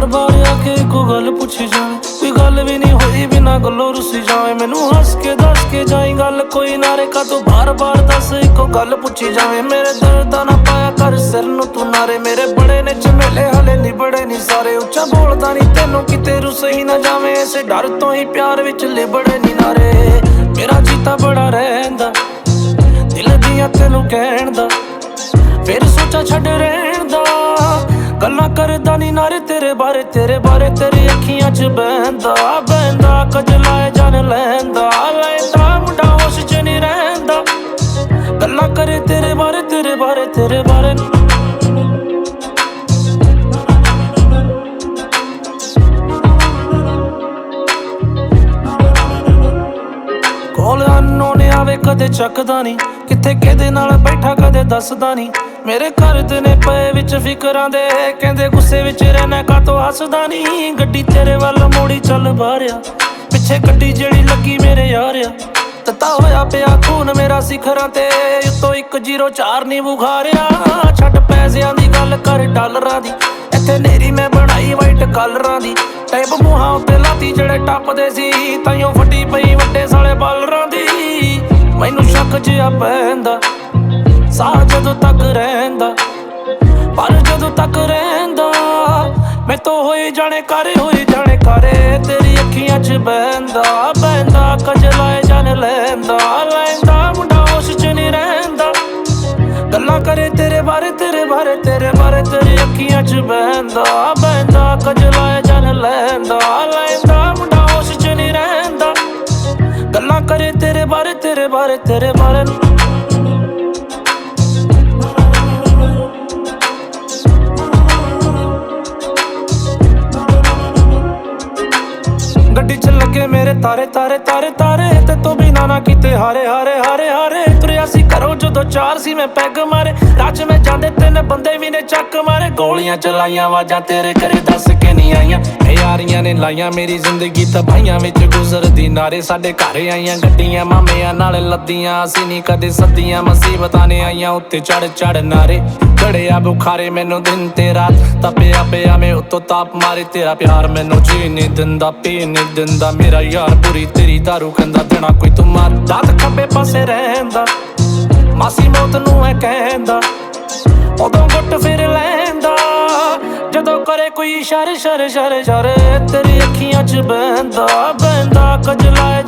बार बार आके को गल पुछी जाए, कोई गल भी नहीं हुई बिना गलों रुसी जाए। मैनू हस के दस के जाई गल कोई नारे का, तू बार बार दस इको गल पुछी जाए। मेरे दर्द ना पाया कर सिर नू तू नारे, मेरे बड़े ने झमेले हले निबड़े नहीं सारे। उच्चा बोलदा नहीं तेनू किते रुस ही ना जावे, इसे डर तो ही प्यार विच लिबड़े नहीं नारे। मेरा जीता बड़ा रहंदा दिल दियां तेनू कहण दा, फिर सोचा छड़ रहण दा। गल्लां करदा नी नारे तेरे बारे तेरी अखियां च बहंदा बहंदा। कजलाए जान लैंदा लैंदा, मुंडा होश च नहीं रहंदा। गल्लां करे तेरे बारे कोल अननोन आवे कदे चकदा नहीं, किथे किहदे नाल बैठा कदे दसदा नहीं। मेरे घर दे ने पए विच फिकरां दे, कहंदे गुस्से विच रहना कातों हसदा नहीं। गड्डी तेरे वल मोड़ी चल बारिया, पिछे गड्डी जेड़ी लगी मेरे यारिया। तता होया पिया खून मेरा सिखरां ते, उत्तों 104 नहीं बुखारिया। छड्ड पैसियां दी गल कर डॉलरां दी, इत्थे नेरी मैं बनाई वाइट कलरां दी। टैप मूहां उत्ते लाती जेड़े टपदे सी, ताइयों फटी पई वड्डे साले बालरां दी। मैनू शक जिहा पैंदा साह जदों तक रहिंदा, पर जदों तक रहिंदा मैं तो होई जाने करे। तेरी अखियां च बहंदा बहंदा, कजलाए जान लैंदा लैंदा। मुंडा होश च नहीं रहिंदा, गल्लां करे तेरे बारे तेरी अखियां च बहंदा बहंदा। कजलाए जान लैंदा लैंदा, मुंडा होश च नहीं रहिंदा। गल्लां करे तेरे बारे गड्डी च लगे मेरे तारे ते तो बिना ना किते हारे। तुरिया सी करो जदों 4 सी मैं पैग मारे, राज में जांदे 3 बंदे भी ने चक मारे। गोलियां चलाइयां आवाजां तेरे घरे दस के नहीं आईयां, यारियां ने लाइयां मेरी जिंदगी तबाहियां विच गुजरदी नारे। साडे घर आईयां गड्डियां मामियां नाल लद्दियां, असीं नहीं कदे सद्दियां मुसीबतां ने आईयां उत्ते चढ़ नारे। चढ़िया बुखारे मैनू दिन ते रात, तपिया पिया मैं उत्तों ताप मारे। तेरा प्यार मैनू जी नहीं दिंदा पी नहीं दिंदा, मेरा यार बुरी तेरी दारू कहंदा देना कोई तू मार। दात खब्बे पासे रहंदा मासी मौत नू है कहंदा, उदों गुट फिर लैंदा जदों करे कोई इशारे। तेरी अखियां च बहंदा बहंदा, कजलाए